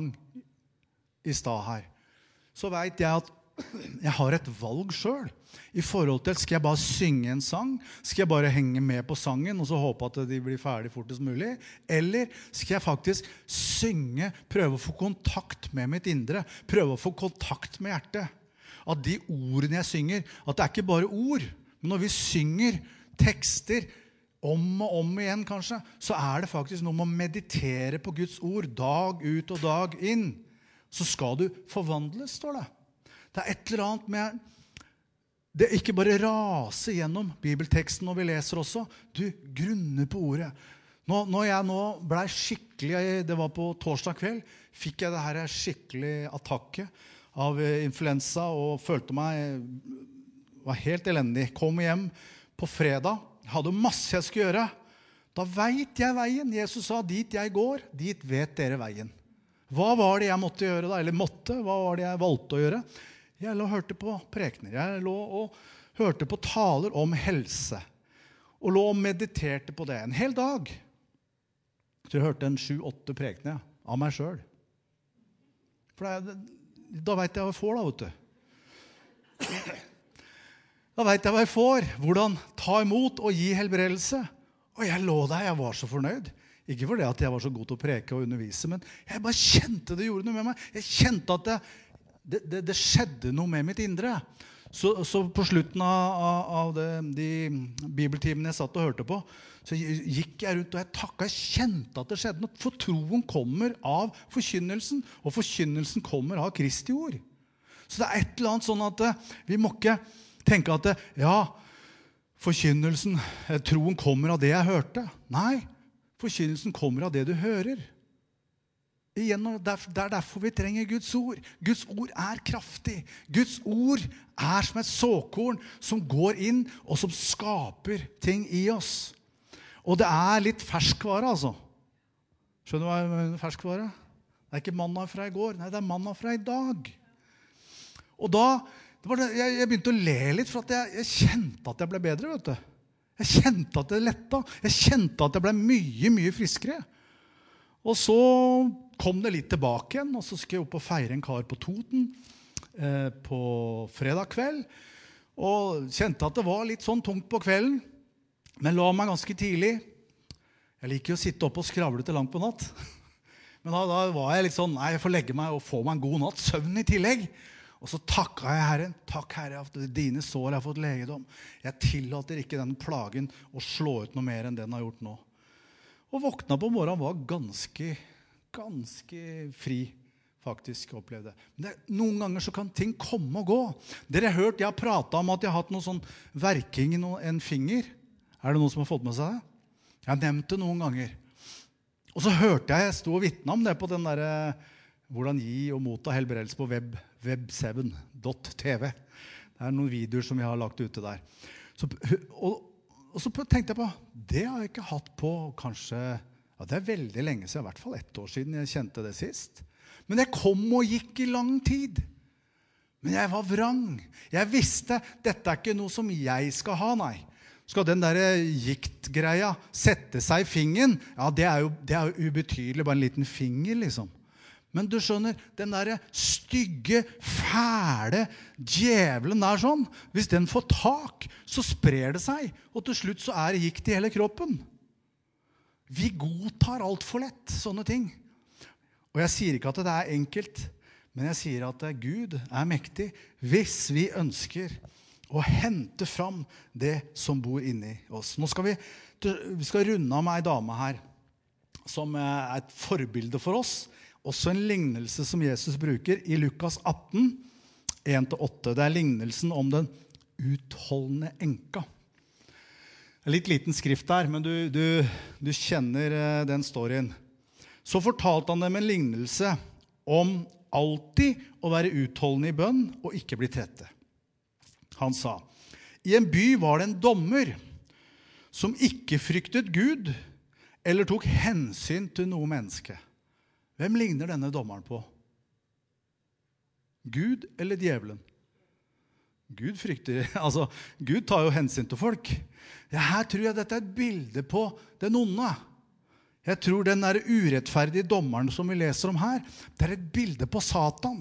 i stad her, så vet jeg at jeg har et valg selv i forhold til, skal jeg bare synge en sang? Skal jeg bare henge med på sangen og så håpe at de blir ferdig fortest mulig? Eller skal jeg faktisk synge, prøve å få kontakt med mitt indre, prøve å få kontakt med hjertet? At de ordene jeg synger, at det ikke bare ord, men når vi synger tekster om og om igjen kanskje, så det faktisk noe med å meditere på Guds ord dag ut og dag inn. Så skal du forvandles, står det. Det et eller annet med det ikke bare raser gjennom bibelteksten når vi leser også. Du grunner på ordet. Når jeg nå ble skikkelig, det var på torsdag kveld, fikk jeg det her skikkelig attakke av influensa og følte meg var helt elendig. Kom hjem på fredag, hadde masse jeg skulle gjøre. Da vet jeg veien. Jesus sa, dit jeg går, dit vet dere veien. Hva var det jeg måtte gjøre da? Eller hva var det jeg valgte å gjøre? Jeg lå og hørte på prekener. Jeg lå og hørte på taler om helse. Og lå og mediterte på det en hel dag. Så jeg hørte 7-8 prekener av meg selv. For da vet jeg hva jeg får da, vet du. Da vet jeg hva jeg får. Hvordan ta imot og gi helbredelse. Og jeg lå der, jeg var så fornøyd. Ikke fordi at jeg var så god til å preke og undervise, men jeg bare kjente det gjorde noe med meg. Jeg kjente at det skjedde noe med mitt indre. Så på slutten av de bibeltimene jeg satt og hørte på, så gikk jeg rundt og jeg takket, jeg kjente at det skjedde noe. For troen kommer av forkynnelsen, og forkynnelsen kommer av Kristi ord. Så det et eller annet sånn at vi må ikke tenke at ja, forkynnelsen, troen kommer av det jeg hørte. Nei, forkynnelsen kommer av det du hører. Igjen, det derfor vi trenger Guds ord. Guds ord kraftig. Guds ord som et såkorn som går inn og som skaper ting i oss. Og det litt ferskvare, altså. Skjønner du hva jeg mener ferskvare? Det ikke manna fra i går, nei, det manna fra i dag. Og da, jeg begynte å le litt, for at jeg kjente at jeg ble bedre, vet du. Jeg kjente at det letta. Jeg kjente at jeg ble mye, mye friskere. Og så kom det litt tilbake igjen, og så skulle jeg opp og feire en kar på Toten på fredag kveld, og kjente at det var litt sånn tungt på kvelden, men la meg ganske tidlig. Jeg liker jo å sitte opp og skravle til langt på natt, men da var jeg litt sånn, nei, jeg får legge meg og få meg en god natt, søvn i tillegg. Og så takket jeg Herren, takk Herre, at dine sår har fått legedom. Jeg tillater ikke den plagen å slå ut noe mer enn den har gjort nå. Og våkna på morgenen var ganske fri faktisk oppleve det. Men noen ganger så kan ting komme og gå. Dere har hørt, jeg har pratet om at jeg har hatt noe sånn verking i en finger. Er det noen som har fått med seg det? Jeg har nevnt det noen ganger. Og så hørte jeg stod og vittnet om det på den der hvordan gi og motta helbredelse på web7.tv. Det noen videoer som jeg har lagt ute der. Og så tenkte jeg på, det har jeg ikke hatt på kanskje, ja, det veldig lenge siden, i hvert fall 1 år siden jeg kjente det sist. Men det kom og gikk i lang tid. Men jeg var vrang. Jeg visste, dette ikke noe som jeg skal ha, nei. Skal den der giktgreia sette seg i fingeren? Ja, det jo ubetydelig, bare en liten finger liksom. Men du skjønner, den der stygge, fæle djevelen der sånn, hvis den får tak, så sprer det seg, og til slutt så det gikt i hele kroppen. Vi godtar alt for lett, sånne ting. Og jeg sier ikke at det enkelt, men jeg sier at Gud mektig hvis vi ønsker å hente fram det som bor inni oss. Nå skal vi skal runde av med en dame her, som et forbilde for oss. Også en lignelse som Jesus bruker i Lukas 18, 1-8. Det lignelsen om den utholdende enka. Litt liten skrift der, men du kjenner den storyen. Så fortalte han dem en lignelse om alltid å være utholdende i bønn og ikke bli trette. Han sa, i en by var det en dommer som ikke fryktet Gud eller tok hensyn til noe menneske. Hvem ligner denne dommeren på? Gud eller djevelen? Gud frykter, altså Gud tar jo hensyn til folk. Ja, her tror jeg dette et bilde på den onde. Jeg tror den der urettferdige dommeren som vi leser om her, det et bilde på Satan.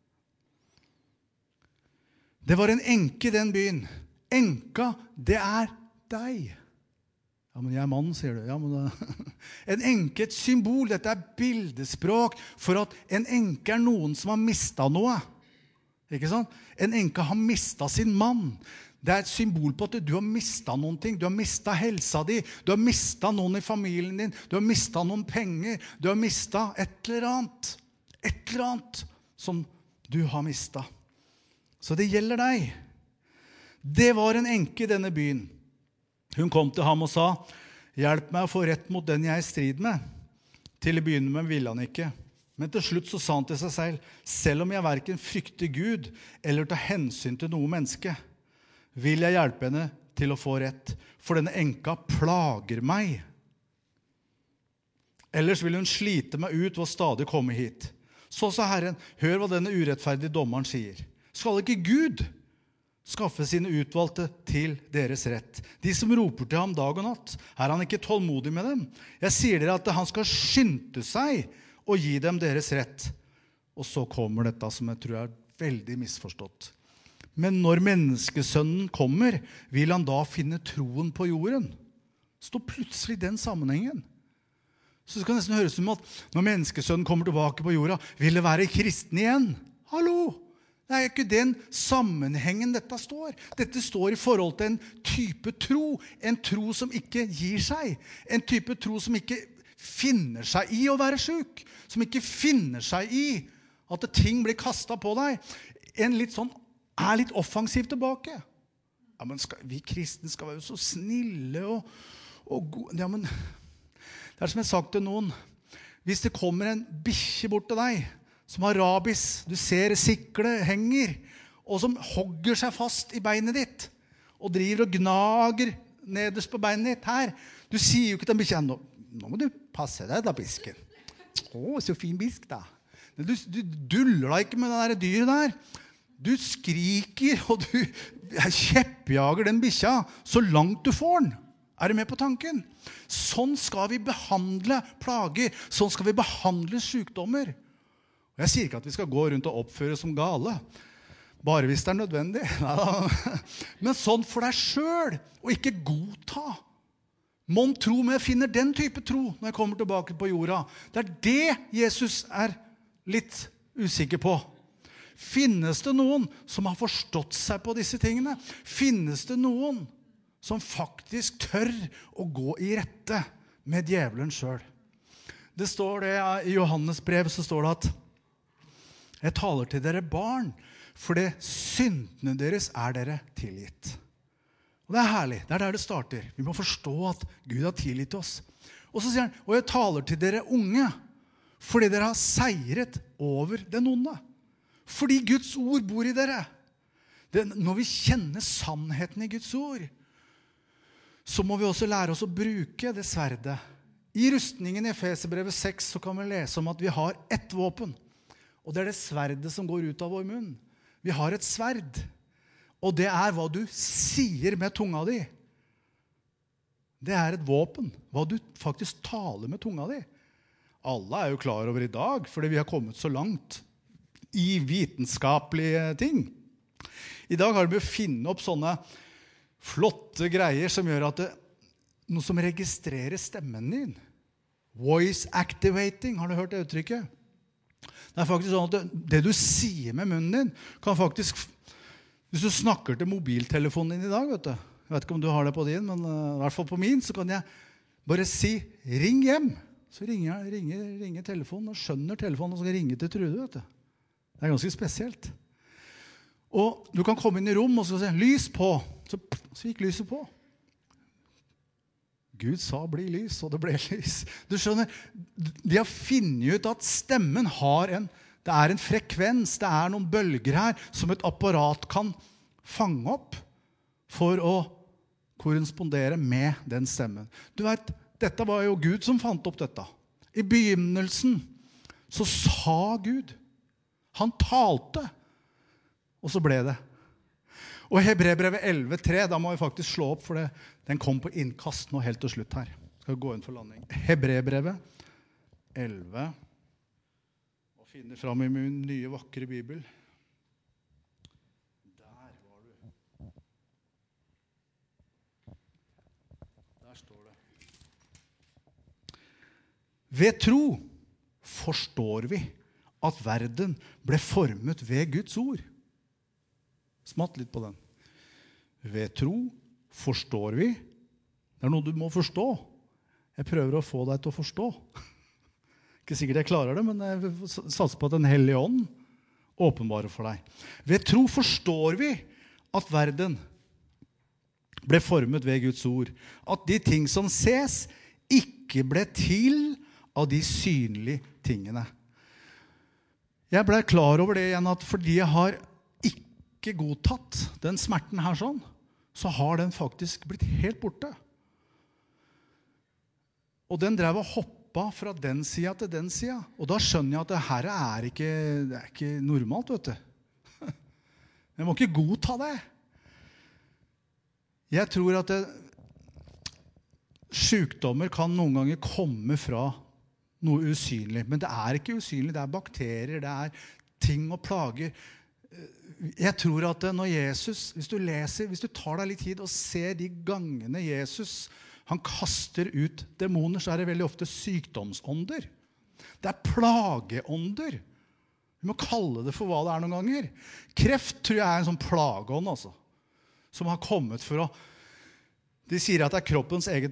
Det var en enke i den byen. Enka, det deg. Ja, men jeg mann, sier du. Ja, men det... En enke, et symbol, dette bildespråk for at en enke noen som har mistet noe. Ikke sant? En enke har mistet sin mann. Det et symbol på at du har mistet noen ting. Du har mistet helsa di. Du har mistet noen i familien din. Du har mistet noen penger. Du har mistet et eller annet. Et eller annet som du har mistet. Så det gjelder deg. Det var en enke i denne byen. Hun kom til ham og sa, hjelp meg å få rett mot den jeg strid med. Til å begynne med ville han ikke. Men til slutt så sa han til seg selv, selv om jeg hverken frykter Gud eller tar hensyn til noe menneske, vil jeg hjelpe henne til å få rett, for denne enka plager meg. Ellers vil hun slite meg ut ved å stadig komme hit. Så sa Herren, hør hva denne urettferdige dommeren sier. Skal ikke Gud skaffe sine utvalgte til deres rett? De som roper til ham dag og natt, han ikke tålmodig med dem? Jeg sier dere at han skal skynde seg og gi dem deres rett. Og så kommer dette som jeg tror veldig misforstått. Men når menneskesønnen kommer, vil han da finne troen på jorden? Stå plutselig den sammenhengen. Så det kan nesten høres som at når menneskesønnen kommer tilbake på jorda, vil det være kristen igjen? Hallo! Det ikke den sammenhengen dette står. Dette står i forhold til en type tro. En tro som ikke gir seg. En type tro som ikke finner seg i å være syk. Som ikke finner seg i at ting blir kastet på deg. En litt sånn litt offensiv tilbake. Ja, men vi kristne skal være så snille og gode. Ja, men det som jeg har sagt til noen. Hvis det kommer en bikkje bort til deg, som har rabies, du ser sikle henger, og som hogger seg fast i beinet ditt, og driver og gnager nederst på beinet ditt her. Du sier jo ikke til bikkjen, nå må du passe deg da, bisken. Så fin bisk da. Du duller deg ikke med det der dyret der. Du skriker, og du kjeppjager den bikkja så langt du får den. Du med på tanken? Sånn skal vi behandle plager. Sånn skal vi behandle sykdommer. Og jeg sier ikke at vi skal gå rundt og oppføre som gale. Bare hvis det nødvendig. Men sånn for deg selv, og ikke godta. Mon tro, men jeg finner den type tro når jeg kommer tilbake på jorda. Det det Jesus litt usikker på. Finnes det noen som har forstått seg på disse tingene? Finnes det noen som faktisk tør å gå i rette med djevelen selv? Det står det i Johannes brev, så står det at Jeg taler til dere barn, for det syndene deres dere tilgitt. Og det herlig, det der det starter. Vi må forstå at Gud har tilgitt oss. Og så sier han, og jeg taler til dere unge, fordi dere har seiret over den onde. Fordi Guds ord bor i dere. Når vi kjenner sannheten i Guds ord, så må vi også lære oss å bruke det sverdet. I rustningen i Efeserbrevet 6 så kan vi lese om at vi har ett våpen. Og det det sverdet som går ut av vår munn. Vi har et sverd. Og det hva du sier med tunga di. Det et våpen. Hva du faktisk taler med tunga di. Alle jo klar over i dag, fordi vi har kommet så langt i vitenskapelige ting. I dag har vi å finne opp sånne flotte greier som gjør at noe som registrerer stemmen din. Voice activating, har du hørt det uttrykket? Det faktisk sånn at det du sier med munnen din, kan faktisk, hvis du snakker til mobiltelefonen din i dag, vet du, jeg vet ikke om du har det på din, men i hvert fall på min, så kan jeg bare si, ring hjem. Så ringer telefonen, og skjønner telefonen, og så skal jeg ringe til Trude, vet du. Det ganske spesielt. Og du kan komme inn i rom, og så si, lys på. Så gikk lyset på. Gud sa bli lys, og det ble lys. Du skjønner, de har funnet ut at stemmen har det en frekvens, det noen bølger her, som et apparat kan fange opp for å korrespondere med den stemmen. Du vet, dette var jo Gud som fant opp dette. I begynnelsen så sa Gud. Han talte, og så ble det. Og Hebreerbrevet 11:3, da må vi faktisk slå opp, for den kom på innkast nå helt til slutt her. Skal gå inn for landing. Hebreerbrevet 11, og finner fram i min nye vakre bibel. Der var du. Der står det. Ved tro forstår vi at verden ble formet ved Guds ord. Smatt litt på den. Ved tro forstår vi. Det noe du må forstå. Jeg prøver å få deg til å forstå. Ikke sikkert jeg klarer det, men jeg satser på at den hellige ånd åpenbarer for deg. Ved tro forstår vi at verden ble formet ved Guds ord. At de ting som ses ikke ble til av de synlige tingene. Jeg ble klar over det igjen, at fordi jeg har ikke godtatt den smerten her sånn, så har den faktisk blitt helt borte. Og den drev og hoppa fra den siden til den siden. Og da skjønner jeg at det her det ikke normalt, vet du. Jeg må ikke godta det. Jeg tror at sykdommer kan noen ganger komme fra noe usynlig. Men det ikke usynlig, det bakterier, det ting og plager. Jeg tror at når Jesus, hvis du tar deg litt tid og ser de gangene Jesus, han kaster ut demoner, så det veldig ofte sykdomsånder. Det plageånder. Vi må kalle det for hva det noen ganger. Kreft tror jeg en sånn plageånd, altså, som har kommet for å... De sier at det kroppens eget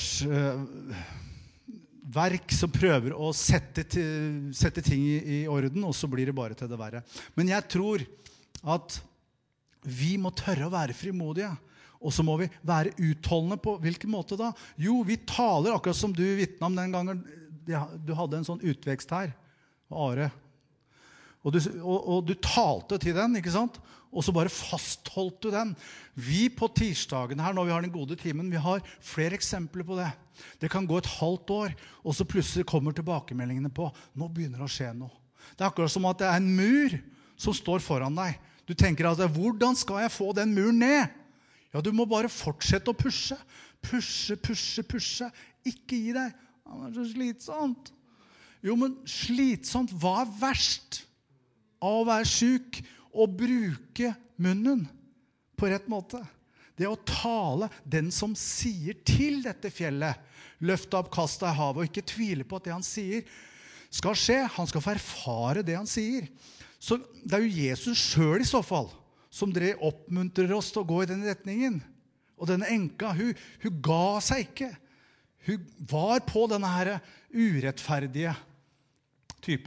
forsvarsverk som prøver å sette ting i orden, og så blir det bare til det verre. Men jeg tror at vi må tørre å være frimodige, og så må vi være utholdende på hvilken måte da? Jo, vi taler akkurat som du vittnet om den gangen du hadde en sånn utvekst her, Are. Og du talte til den, ikke sant? Og så bare fastholdt du den. Vi på tirsdagen her, når vi har den gode timen, vi har flere eksempler på det. Det kan gå et halvt år, og så plutselig kommer tilbakemeldingene på, nå begynner det å skje noe. Det akkurat som at det en mur som står foran deg. Du tenker altså, hvordan skal jeg få den muren ned? Ja, du må bare fortsette å pushe. Pushe. Ikke gi deg. Det så slitsomt. Jo, men slitsomt, hva verst av å være syk og bruke munnen på rett måte? Det å tale den som sier til dette fjellet, løfte opp, kaste i havet, og ikke tvile på at det han sier skal skje. Han skal få erfare det han sier. Så det jo Jesus selv i så fall som dere oppmuntrer oss til å gå i den retningen. Og denne enka, hun ga seg ikke. Hun var på denne her urettferdige typen.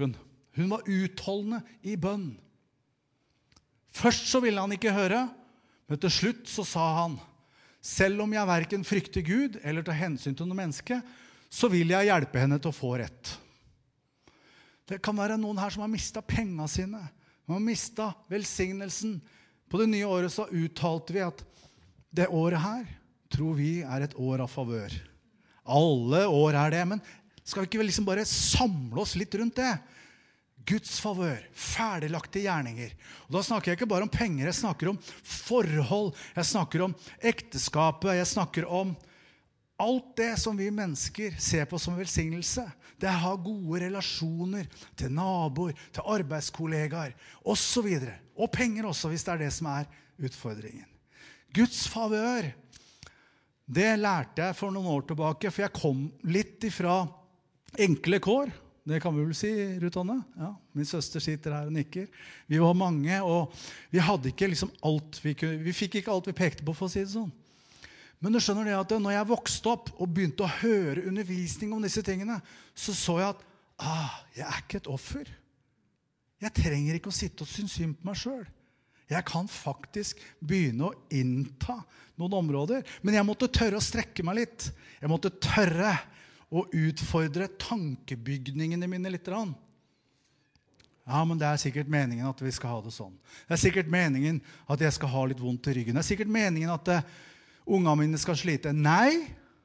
Hun var utholdende i bønn. Først så ville han ikke høre, men til slutt så sa han, selv om jeg hverken frykter Gud eller tar hensyn til noe menneske, så vil jeg hjelpe henne til å få rett. Det kan være noen her som har mistet pengene sine, som har mistet velsignelsen. På det nye året så uttalte vi at det året her tror vi er et år av favør. Alle år er det, men skal vi ikke liksom bare samle oss litt rundt det? Guds favør, ferdiglagte gjerninger. Og da snakker jeg ikke bare om penger, jeg snakker om forhold, jeg snakker om ekteskapet, jeg snakker om alt det som vi mennesker ser på som velsignelse. Det er å ha gode relasjoner til naboer, til arbeidskollegaer, og så videre. Og penger også, hvis det er det som er utfordringen. Guds favør, det lærte jeg for noen år tilbake, for jeg kom litt ifra enkle kår. Det kan vi vel si, Ruth Anne. Ja, min søster sitter her og nikker. Vi var mange, og vi hadde ikke liksom alt vi fikk ikke alt vi pekte på, for å si det sånn. Men du skjønner det at når jeg vokste opp og begynte å høre undervisning om disse tingene, så jeg at, jeg er ikke et offer. Jeg trenger ikke å sitte og synes synd på meg selv. Jeg kan faktisk begynne å innta noen områder, men jeg måtte tørre å strekke meg litt. Jeg måtte tørre og utfordre tankebygningene mine litt. Ja, men det er sikkert meningen at vi skal ha det sånn. Det er sikkert meningen at jeg skal ha litt vondt i ryggen. Det er sikkert meningen at ungene mine skal slite. Nei.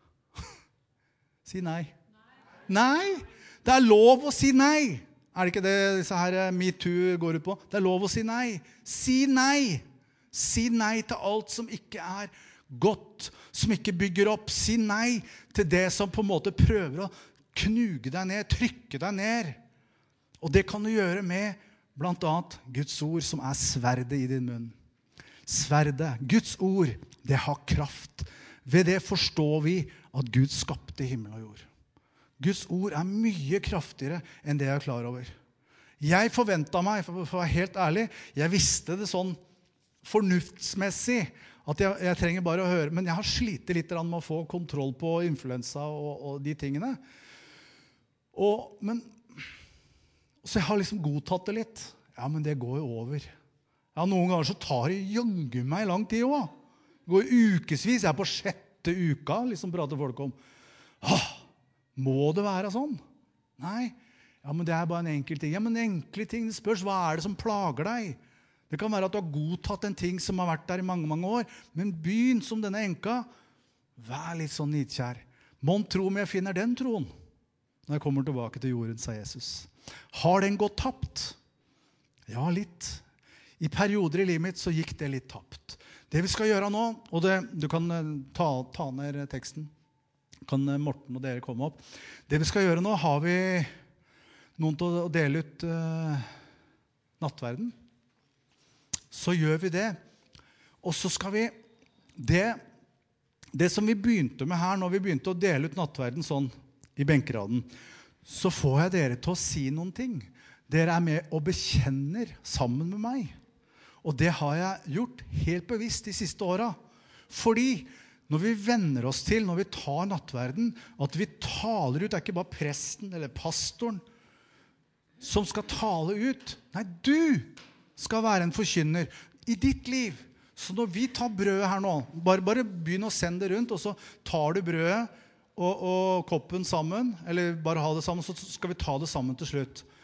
Si nei. Nei. Det er lov å si nei. Er det ikke det disse her MeToo går ut på? Det er lov å si nei. Si nei. Si nei til alt som ikke er godt, som ikke bygger opp. Si nei til det som på en måte prøver å knuge deg ned, trykke deg ned. Og det kan du gjøre med blant annet Guds ord, som er sverdet i din munn. Sverdet, Guds ord, det har kraft. Ved det forstår vi at Gud skapte himmel og jord. Guds ord er mye kraftigere enn det jeg er klar over. Jeg forventet meg, for å være helt ærlig, jeg visste det sånn fornuftsmessig, at jeg trenger bare å høre, men jeg har slitt litt med å få kontroll på influensa og de tingene. Så jeg har liksom godtatt det litt. Ja, men det går jo over. Ja, noen ganger så tar det jønge meg lang tid også. Det går ukesvis, jeg er på 6. uka, liksom prater folk om. Må det være sånn? Nei, ja, men det er bare en enkel ting. Ja, men enkle ting, det spørs, hva er det som plager deg? Det kan være at du har godtatt en ting som har vært der i mange, mange år, men begynn som denne enka, vær litt sånn nidkjær. Mon tro om jeg finner den troen når jeg kommer tilbake til jorden, sa Jesus. Har den gått tapt? Ja, litt. I perioder i livet mitt så gikk det litt tapt. Det vi skal gjøre nå, og du kan ta ned teksten, kan Morten og dere komme opp. Det vi skal gjøre nå, har vi noen til å dele ut nattverden. Så gjør vi det. Og så skal vi, det som vi begynte med her, når vi begynte å dele ut nattverden sånn i benkeraden, så får jeg dere til å si noen ting. Dere er med og bekjenner sammen med meg. Og det har jeg gjort helt bevisst de siste årene. Fordi når vi venner oss til, når vi tar nattverden, at vi taler ut, det er ikke bare presten eller pastoren som skal tale ut. Nei, du skal være en forkynner i ditt liv. Så når vi tar brødet her nå, bare begynn å sende det rundt, og så tar du brødet og koppen sammen, eller bare ha det sammen, så skal vi ta det sammen til slutt.